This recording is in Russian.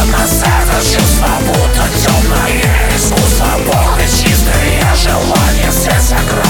нас это чувство, будто темное искусство. Бог и чистое желание, все сокровища.